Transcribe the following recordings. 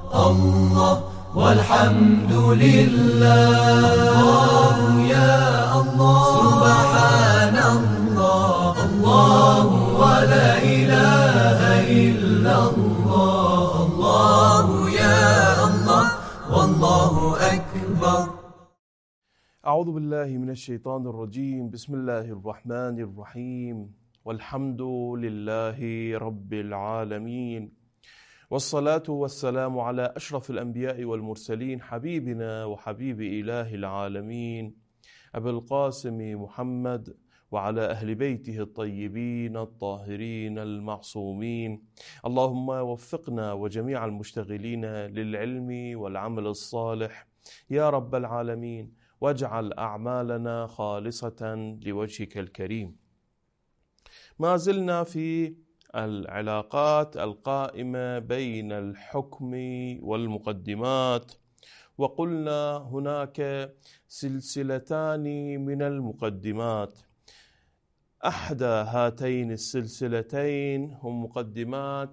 الله والحمد لله. الله يا الله سبحان الله. الله ولا إله إلا الله. الله يا الله والله أكبر. أعوذ بالله من الشيطان الرجيم. بسم الله الرحمن الرحيم. والحمد لله رب العالمين، والصلاة والسلام على أشرف الأنبياء والمرسلين، حبيبنا وحبيب إله العالمين أبي القاسم محمد، وعلى أهل بيته الطيبين الطاهرين المعصومين. اللهم وفقنا وجميع المشتغلين للعلم والعمل الصالح يا رب العالمين، واجعل أعمالنا خالصة لوجهك الكريم. ما زلنا في العلاقات القائمة بين الحكم والمقدمات، وقلنا هناك سلسلتان من المقدمات. أحدى هاتين السلسلتين هم مقدمات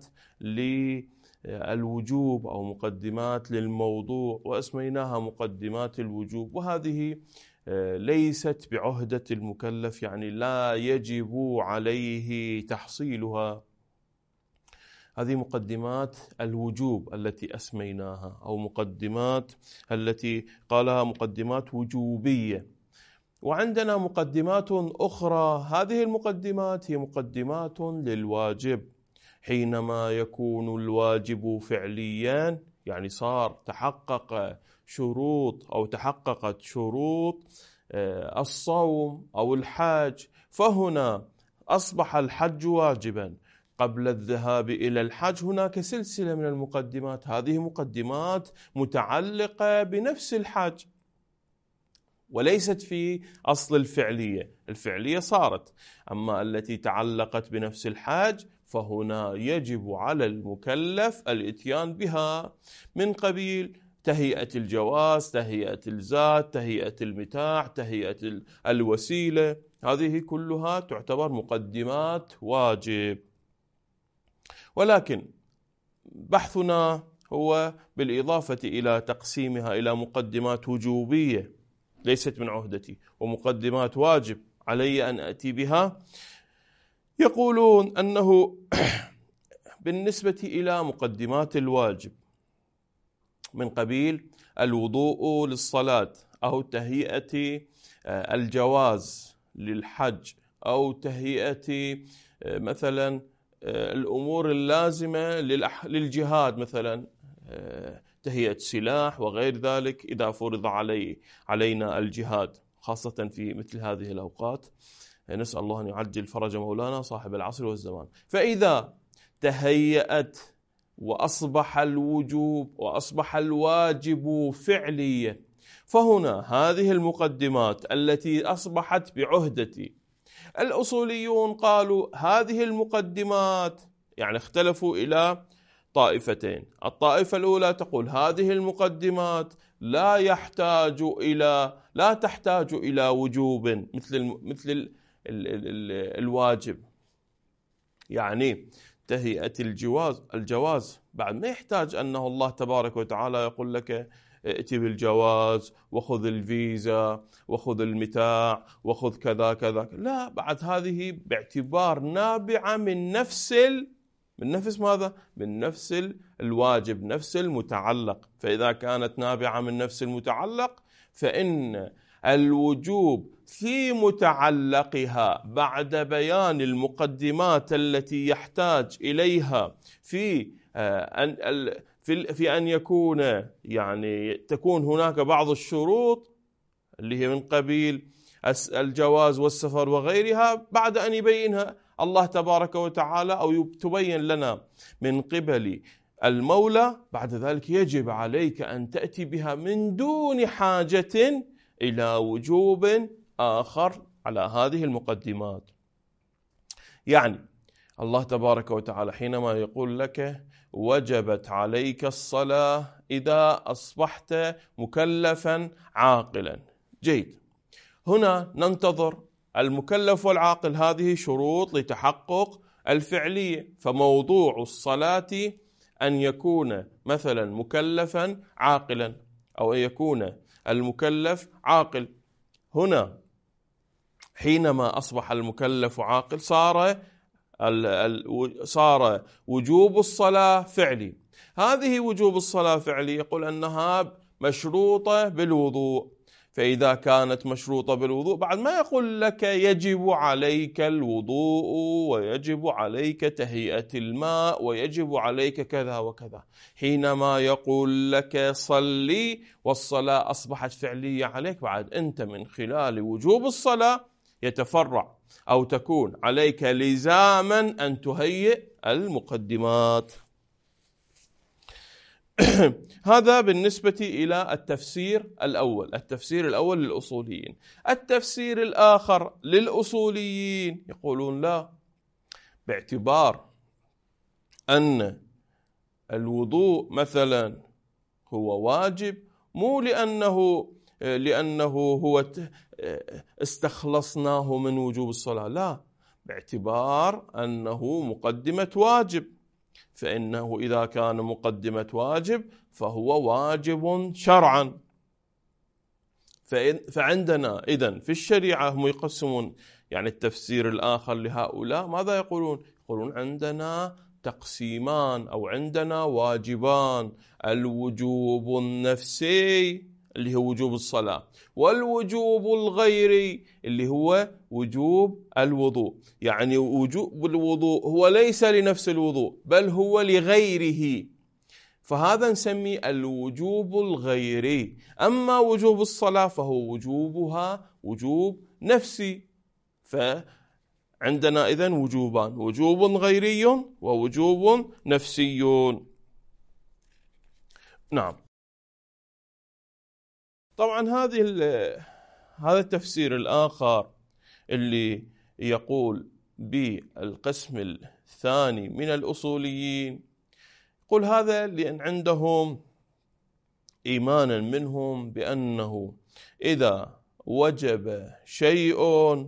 للوجوب أو مقدمات للموضوع، وأسميناها مقدمات الوجوب، وهذه ليست بعهدة المكلف، يعني لا يجب عليه تحصيلها. هذه مقدمات الوجوب التي أسميناها، أو مقدمات التي قالها مقدمات وجوبية. وعندنا مقدمات أخرى، هذه المقدمات هي مقدمات للواجب، حينما يكون الواجب فعليا، يعني صار تحقق شروط أو تحققت شروط الصوم أو الحج، فهنا أصبح الحج واجبا. قبل الذهاب إلى الحج هناك سلسلة من المقدمات، هذه مقدمات متعلقة بنفس الحج وليست في أصل الفعلية. الفعلية صارت، أما التي تعلقت بنفس الحج فهنا يجب على المكلف الإتيان بها، من قبيل تهيئة الجواز، تهيئة الزاد، تهيئة المتاع، تهيئة الوسيلة. هذه كلها تعتبر مقدمات واجب. ولكن بحثنا هو بالإضافة إلى تقسيمها إلى مقدمات وجوبية ليست من عهدتي ومقدمات واجب علي أن أتي بها. يقولون أنه بالنسبة إلى مقدمات الواجب من قبيل الوضوء للصلاة، أو تهيئة الجواز للحج، أو تهيئة مثلا الأمور اللازمة للجهاد، مثلا تهيئة سلاح وغير ذلك إذا فرض علينا الجهاد، خاصة في مثل هذه الأوقات. نسأل الله أن يعجل فرج مولانا صاحب العصر والزمان. فإذا تهيأت وأصبح الوجوب وأصبح الواجب فعليا، فهنا هذه المقدمات التي أصبحت بعهدتي. الأصوليون قالوا هذه المقدمات، يعني اختلفوا إلى طائفتين. الطائفة الأولى تقول هذه المقدمات لا تحتاج إلى وجوب مثل الواجب، يعني تهيئة الجواز بعد ما يحتاج أنه الله تبارك وتعالى يقول لك ائتي بالجواز وخذ الفيزا وخذ المتاع وخذ كذا كذا، لا، بعد هذه باعتبار نابعة من نفس ماذا؟ من نفس الواجب، نفس المتعلق. فإذا كانت نابعة من نفس المتعلق فإن الوجوب في متعلقها بعد بيان المقدمات التي يحتاج إليها في أن يكون، يعني تكون هناك بعض الشروط اللي هي من قبيل الجواز والسفر وغيرها، بعد أن يبينها الله تبارك وتعالى أو تبين لنا من قبل المولى، بعد ذلك يجب عليك أن تأتي بها من دون حاجة إلى وجوب آخر على هذه المقدمات. يعني الله تبارك وتعالى حينما يقول لك وجبت عليك الصلاة إذا أصبحت مكلفا عاقلا، جيد، هنا ننتظر المكلف والعاقل، هذه شروط لتحقق الفعلية. فموضوع الصلاة أن يكون مثلا مكلفا عاقلا، أو أن يكون المكلف عاقل. هنا حينما أصبح المكلف عاقل صار وجوب الصلاة فعلي. هذه وجوب الصلاة فعلي يقول أنها مشروطة بالوضوء. فإذا كانت مشروطة بالوضوء بعد ما يقول لك يجب عليك الوضوء ويجب عليك تهيئة الماء ويجب عليك كذا وكذا، حينما يقول لك صلي والصلاة أصبحت فعلية عليك، بعد أنت من خلال وجوب الصلاة يتفرع أو تكون عليك لزاما أن تهيئ المقدمات. هذا بالنسبة إلى التفسير الأول، التفسير الأول للأصوليين. التفسير الآخر للأصوليين يقولون لا، باعتبار أن الوضوء مثلا هو واجب، مو لأنه هو استخلصناه من وجوب الصلاة، لا، باعتبار أنه مقدمة واجب، فإنه إذا كان مقدمة واجب فهو واجب شرعا. فعندنا إذن في الشريعة هم يقسمون، يعني التفسير الآخر لهؤلاء ماذا يقولون؟ يقولون عندنا تقسيمان أو عندنا واجبان: الوجوب النفسي اللي هو وجوب الصلاة، والوجوب الغيري اللي هو وجوب الوضوء. يعني وجوب الوضوء هو ليس لنفس الوضوء بل هو لغيره، فهذا نسميه الوجوب الغيري. أما وجوب الصلاة فهو وجوبها وجوب نفسي. فعندنا إذن وجوبان: وجوب غيري ووجوب نفسي. نعم. طبعا هذا التفسير الآخر اللي يقول بالقسم الثاني من الأصوليين، يقول هذا لأن عندهم إيمانا منهم بأنه إذا وجب شيء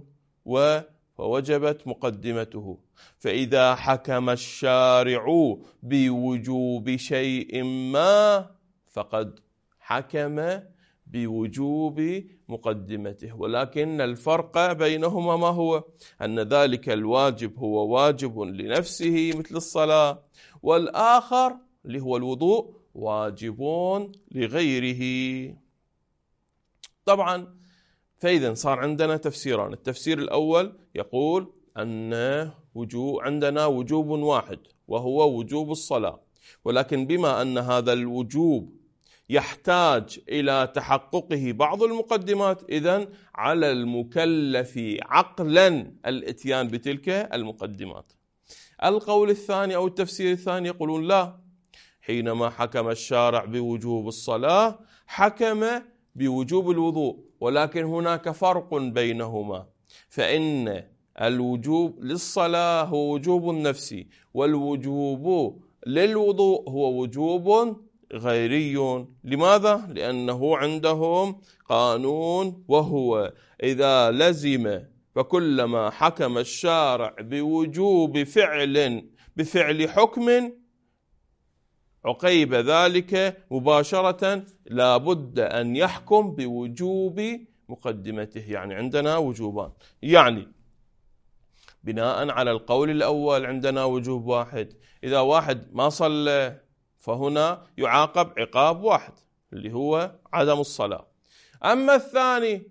فوجبت مقدمته، فإذا حكم الشارع بوجوب شيء ما فقد حكم بوجوب مقدمته. ولكن الفرق بينهما ما هو؟ أن ذلك الواجب هو واجب لنفسه مثل الصلاة، والآخر اللي هو الوضوء واجب لغيره. طبعا فإذا صار عندنا تفسيران: التفسير الأول يقول أن عندنا وجوب واحد وهو وجوب الصلاة، ولكن بما أن هذا الوجوب يحتاج إلى تحققه بعض المقدمات، إذن على المكلف عقلا الاتيان بتلك المقدمات. القول الثاني أو التفسير الثاني يقولون لا، حينما حكم الشارع بوجوب الصلاة حكم بوجوب الوضوء، ولكن هناك فرق بينهما، فإن الوجوب للصلاة هو وجوب نفسي، والوجوب للوضوء هو وجوب غيري. لماذا؟ لأنه عندهم قانون، وهو إذا لزم فكلما حكم الشارع بوجوب بفعل حكم عقيب ذلك مباشرة لا بد أن يحكم بوجوب مقدمته. يعني عندنا وجوبان، يعني بناء على القول الأول عندنا وجوب واحد، إذا واحد ما صلى فهنا يعاقب عقاب واحد اللي هو عدم الصلاة. أما الثاني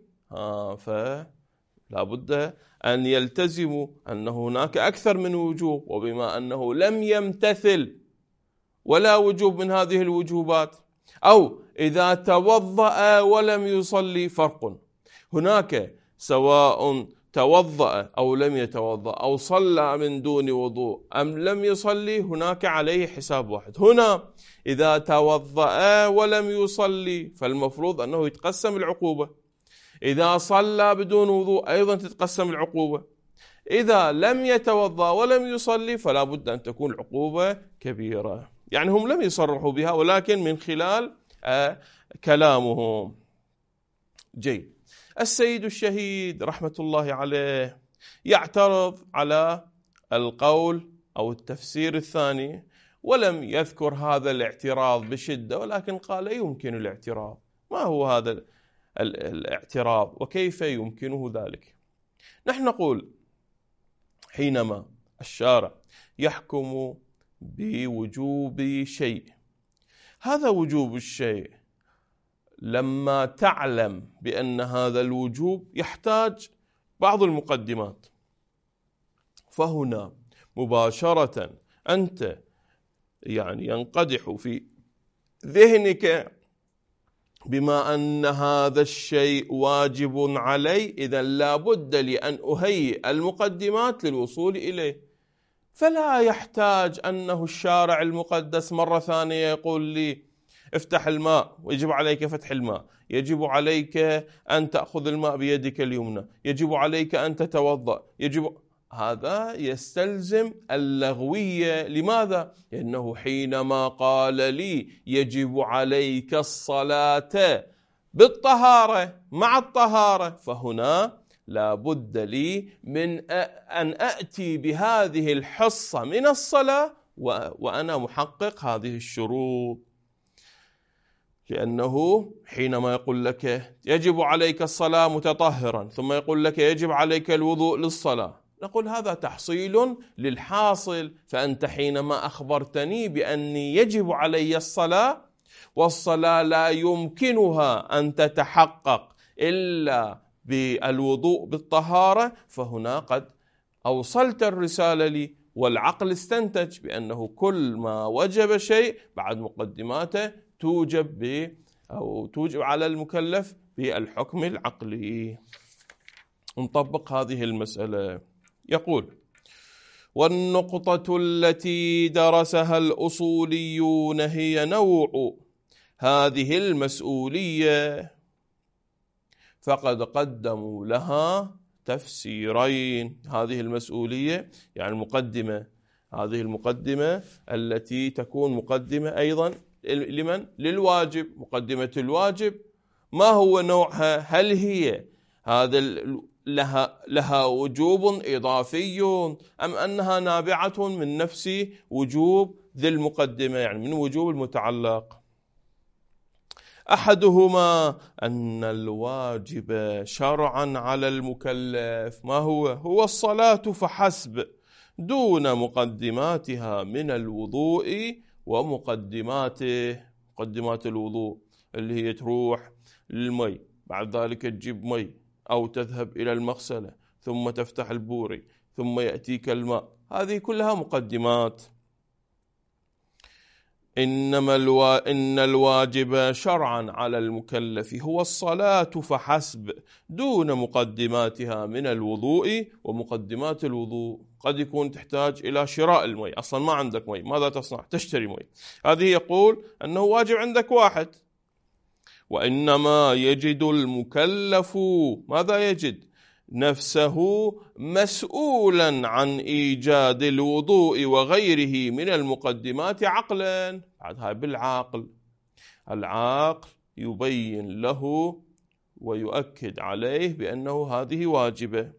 فلا بد أن يلتزموا أن هناك أكثر من وجوب، وبما أنه لم يمتثل ولا وجوب من هذه الوجوبات، أو إذا توضأ ولم يصلي فرق. هناك سواء توضأ أو لم يتوضأ، أو صلى من دون وضوء أم لم يصلي، هناك عليه حساب واحد. هنا إذا توضأ ولم يصلي فالمفروض أنه يتقسم العقوبة، إذا صلى بدون وضوء أيضا تتقسم العقوبة، إذا لم يتوضأ ولم يصلي فلا بد أن تكون العقوبة كبيرة. يعني هم لم يصرحوا بها ولكن من خلال كلامهم. جيد. السيد الشهيد رحمة الله عليه يعترض على القول أو التفسير الثاني، ولم يذكر هذا الاعتراض بشدة، ولكن قال يمكن الاعتراض. ما هو هذا الاعتراض وكيف يمكنه ذلك؟ نحن نقول حينما الشارع يحكم بوجوب شيء، هذا وجوب الشيء لما تعلم بأن هذا الوجوب يحتاج بعض المقدمات، فهنا مباشرة أنت ينقدح في ذهنك بما أن هذا الشيء واجب علي، إذا لا بد لي أن أهيئ المقدمات للوصول إليه. فلا يحتاج أنه الشارع المقدس مرة ثانية يقول لي افتح الماء ويجب عليك فتح الماء، يجب عليك أن تأخذ الماء بيدك اليمنى، يجب عليك أن تتوضأ، هذا يستلزم اللغوية. لماذا؟ لأنه حينما قال لي يجب عليك الصلاة بالطهارة مع الطهارة، فهنا لا بد لي من أن أأتي بهذه الحصة من الصلاة وأنا محقق هذه الشروط. لأنه حينما يقول لك يجب عليك الصلاة متطهرا، ثم يقول لك يجب عليك الوضوء للصلاة، نقول هذا تحصيل للحاصل. فأنت حينما أخبرتني بأني يجب علي الصلاة، والصلاة لا يمكنها أن تتحقق إلا بالوضوء بالطهارة، فهنا قد أوصلت الرسالة لي، والعقل استنتج بأنه كل ما وجب شيء بعد مقدماته توجب على المكلف بالحكم العقلي. نطبق هذه المسألة. يقول: والنقطة التي درسها الأصوليون هي نوع هذه المسؤولية، فقد قدموا لها تفسيرين. هذه المسؤولية المقدمة، هذه المقدمة التي تكون مقدمة أيضا لمن؟ للواجب. مقدمة الواجب ما هو نوعها؟ هل هي هذا لها وجوب إضافي أم أنها نابعة من نفس وجوب ذي المقدمة، من وجوب المتعلق؟ أحدهما أن الواجب شرعا على المكلف ما هو الصلاة فحسب، دون مقدماتها من الوضوء ومقدماته. مقدمات الوضوء اللي هي تروح للمي، بعد ذلك تجيب مي أو تذهب إلى المغسلة، ثم تفتح البوري، ثم يأتيك الماء، هذه كلها مقدمات. إن الواجب شرعا على المكلف هو الصلاة فحسب، دون مقدماتها من الوضوء ومقدمات الوضوء. قد يكون تحتاج إلى شراء المي، أصلا ما عندك مي، ماذا تصنع؟ تشتري مي. هذه يقول أنه واجب عندك واحد. وإنما يجد المكلف ماذا يجد؟ نفسه مسؤولا عن إيجاد الوضوء وغيره من المقدمات عقلا. بعد هاي بالعقل، العقل يبين له ويؤكد عليه بأنه هذه واجبة،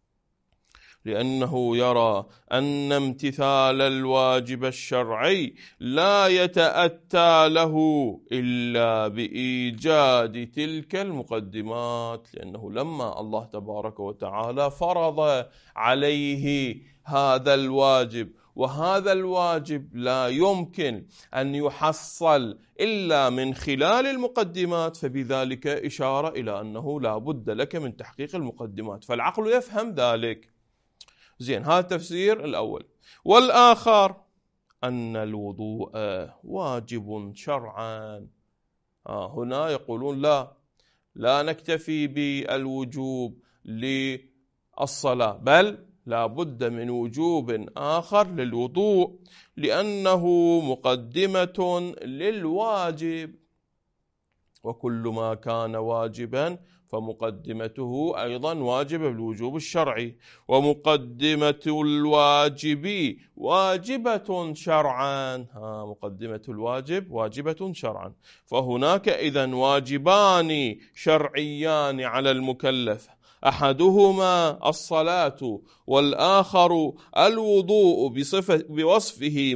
لأنه يرى أن امتثال الواجب الشرعي لا يتأتى له إلا بإيجاد تلك المقدمات. لأنه لما الله تبارك وتعالى فرض عليه هذا الواجب، وهذا الواجب لا يمكن أن يحصل إلا من خلال المقدمات، فبذلك إشارة إلى أنه لا بد لك من تحقيق المقدمات، فالعقل يفهم ذلك. زين، هذا التفسير الأول. والآخر أن الوضوء واجب شرعا. هنا يقولون لا نكتفي بالوجوب للصلاة، بل لا بد من وجوب آخر للوضوء، لأنه مقدمة للواجب، وكل ما كان واجبا فمقدمته أيضا واجبة بالوجوب الشرعي، ومقدمة الواجب واجبة شرعا. مقدمة الواجب واجبة شرعا، فهناك إذن واجبان شرعيان على المكلف. أحدهما الصلاة والآخر الوضوء بوصفه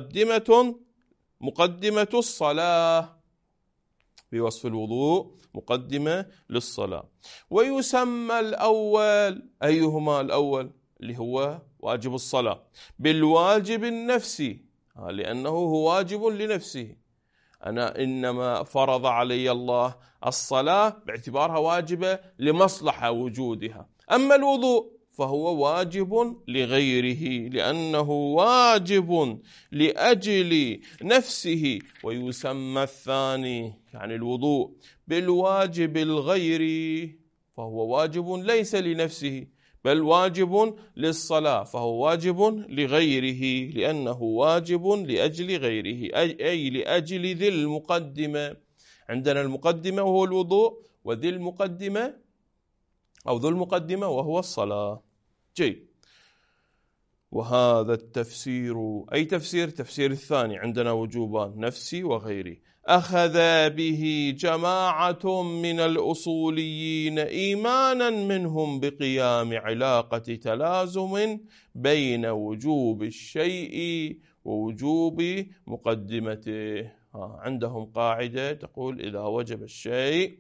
مقدمة الصلاة، بوصف الوضوء مقدمة للصلاة. ويسمى الأول، أيهما الأول؟ اللي هو واجب الصلاة، بالواجب النفسي، لأنه هو واجب لنفسه. أنا إنما فرض علي الله الصلاة باعتبارها واجبة لمصلحة وجودها. أما الوضوء فهو واجب لغيره لأنه واجب لأجل نفسه. ويسمى الثاني يعني الوضوء بالواجب الغيري، فهو واجب ليس لنفسه بل واجب للصلاة، فهو واجب لغيره لأنه واجب لأجل غيره، أي لأجل ذي المقدمة. عندنا المقدمة وهو الوضوء، وذي المقدمة أو ذو المقدمة وهو الصلاة. جيد. وهذا التفسير أي تفسير الثاني عندنا وجوبان نفسي وغيري، أخذ به جماعة من الأصوليين إيمانا منهم بقيام علاقة تلازم بين وجوب الشيء ووجوب مقدمته. عندهم قاعدة تقول إذا وجب الشيء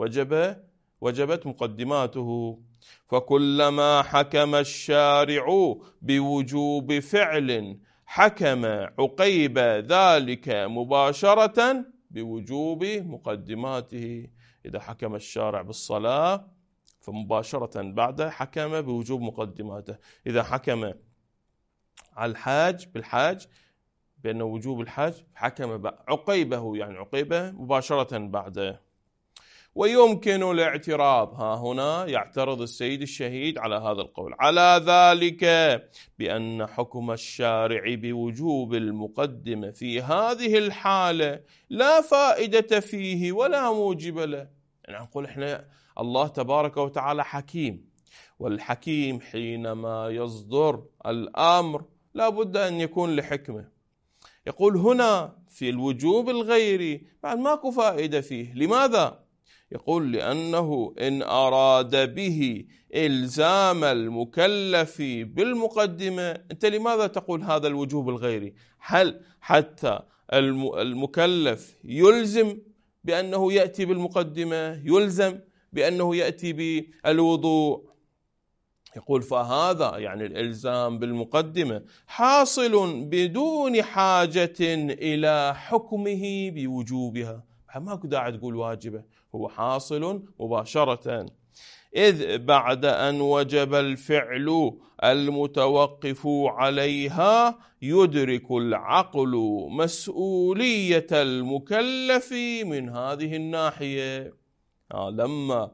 وجبت مقدماته. فكلما حكم الشارع بوجوب فعل حكم عقيب ذلك مباشرة بوجوب مقدماته. إذا حكم الشارع بالصلاة فمباشرة بعد حكم بوجوب مقدماته. إذا حكم على الحاج بالحاج بأن وجوب الحاج حكم عقيبه، يعني عقيبه مباشرة بعده. ويمكن الاعتراض، هنا يعترض السيد الشهيد على هذا القول، على ذلك بأن حكم الشارع بوجوب المقدمة في هذه الحالة لا فائدة فيه ولا موجب له. يعني نقول إحنا الله تبارك وتعالى حكيم، والحكيم حينما يصدر الأمر لا بد أن يكون لحكمة. يقول هنا في الوجوب الغيري بعد ماكو فائدة فيه. لماذا؟ يقول لأنه إن أراد به إلزام المكلف بالمقدمة، أنت لماذا تقول هذا الوجوب الغيري؟ هل حتى المكلف يلزم بأنه يأتي بالمقدمة، يلزم بأنه يأتي بالوضوء؟ يقول فهذا يعني الإلزام بالمقدمة حاصل بدون حاجة إلى حكمه بوجوبها. ماكو داعي تقول واجبة، هو حاصل مباشرة، إذ بعد أن وجب الفعل المتوقف عليها يدرك العقل مسؤولية المكلف من هذه الناحية. لما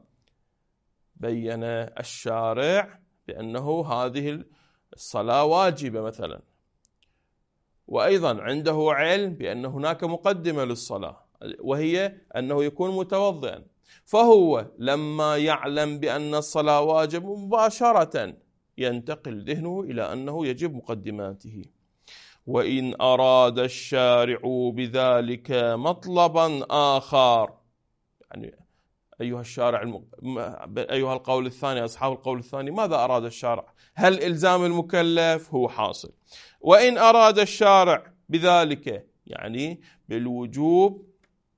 بين الشارع بأنه هذه الصلاة واجبة مثلا، وأيضا عنده علم بأن هناك مقدمة للصلاة وهي أنه يكون متوضئا، فهو لما يعلم بأن الصلاة واجب مباشرة ينتقل ذهنه إلى أنه يجب مقدماته. وإن أراد الشارع بذلك مطلبا آخر، يعني أيها الشارع أيها القول الثاني، أصحاب القول الثاني، ماذا أراد الشارع؟ هل إلزام المكلف هو حاصل؟ وإن أراد الشارع بذلك يعني بالوجوب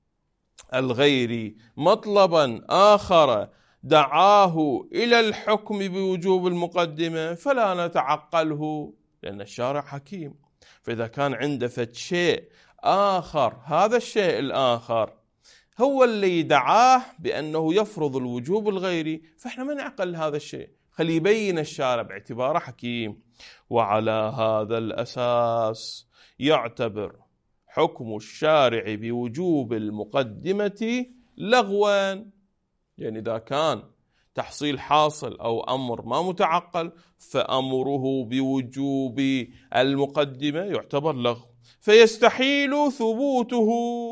الغيري مطلبا آخر دعاه إلى الحكم بوجوب المقدمة فلا نتعقله، لأن الشارع حكيم. فإذا كان عنده شيء آخر، هذا الشيء الآخر هو اللي دعاه بأنه يفرض الوجوب الغيري، فإحنا ما نعقل هذا الشيء، خلي يبين الشارع باعتباره حكيم. وعلى هذا الأساس يعتبر حكم الشارع بوجوب المقدمة لغوا. يعني إذا كان تحصيل حاصل أو أمر ما متعقل فأمره بوجوب المقدمة يعتبر لغو، فيستحيل ثبوته.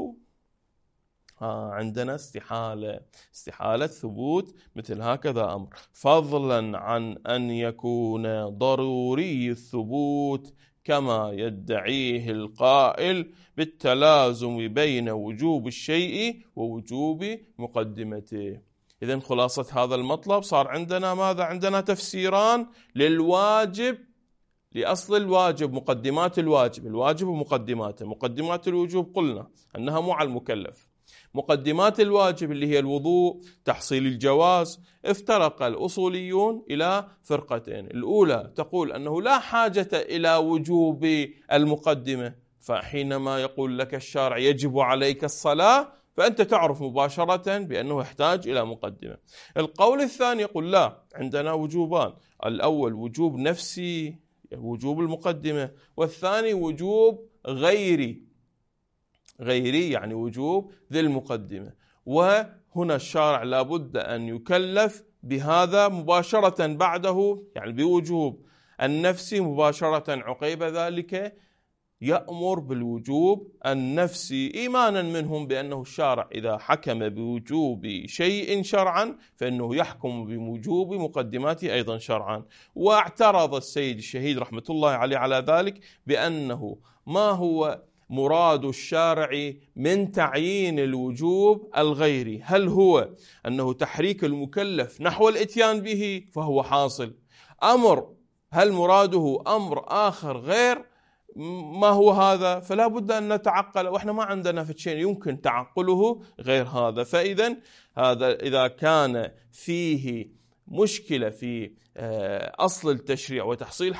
عندنا استحالة ثبوت مثل هكذا أمر، فضلا عن أن يكون ضروري الثبوت كما يدعيه القائل بالتلازم بين وجوب الشيء ووجوب مقدمته. إذن خلاصة هذا المطلب صار عندنا ماذا؟ عندنا تفسيران للواجب، لأصل الواجب، مقدمات الواجب، الواجب ومقدماته. مقدمات الوجوب قلنا أنها مو على المكلف. مقدمات الواجب اللي هي الوضوء، تحصيل الجواز، افترق الأصوليون إلى فرقتين. الأولى تقول أنه لا حاجة إلى وجوب المقدمة، فحينما يقول لك الشارع يجب عليك الصلاة فأنت تعرف مباشرة بأنه يحتاج إلى مقدمة. القول الثاني يقول لا، عندنا وجوبان، الأول وجوب نفسي وجوب المقدمة، والثاني وجوب غيري يعني وجوب ذي المقدمة. وهنا الشارع لابد أن يكلف بهذا مباشرة بعده، يعني بوجوب النفسي مباشرة، عقيب ذلك يأمر بالوجوب النفسي إيمانا منهم بأنه الشارع إذا حكم بوجوب شيء شرعا فإنه يحكم بوجوب مقدماته أيضا شرعا. واعترض السيد الشهيد رحمة الله عليه على ذلك بأنه ما هو مراد الشارع من تعيين الوجوب الغيري؟ هل هو أنه تحريك المكلف نحو الإتيان به فهو حاصل، أمر هل مراده أمر آخر غير ما هو هذا؟ فلا بد أن نتعقل، وإحنا ما عندنا في شيء يمكن تعقله غير هذا. فإذا هذا إذا كان فيه مشكلة في أصل التشريع وتحصيل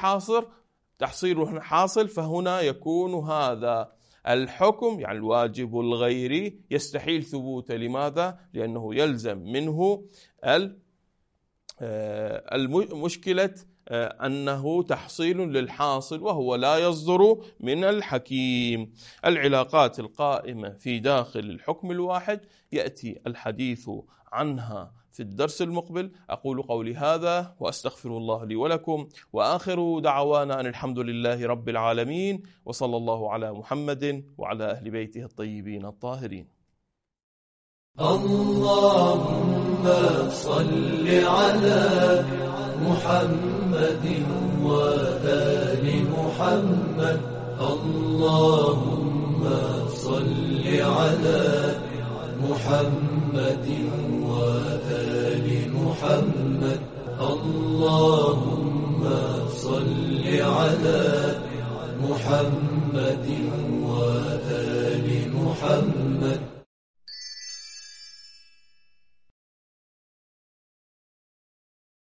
حاصل فهنا يكون هذا الحكم، يعني الواجب الغيري، يستحيل ثبوته. لماذا؟ لأنه يلزم منه المشكلة أنه تحصيل للحاصل وهو لا يصدر من الحكيم. العلاقات القائمة في داخل الحكم الواحد يأتي الحديث عنها في الدرس المقبل. أقول قولي هذا وأستغفر الله لي ولكم، وآخر دعوانا أن الحمد لله رب العالمين، وصلى الله على محمد وعلى أهل بيته الطيبين الطاهرين. اللهم صل على محمد وآل محمد. اللهم صل على محمد وآل محمد. اللهم صل على محمد وآل محمد.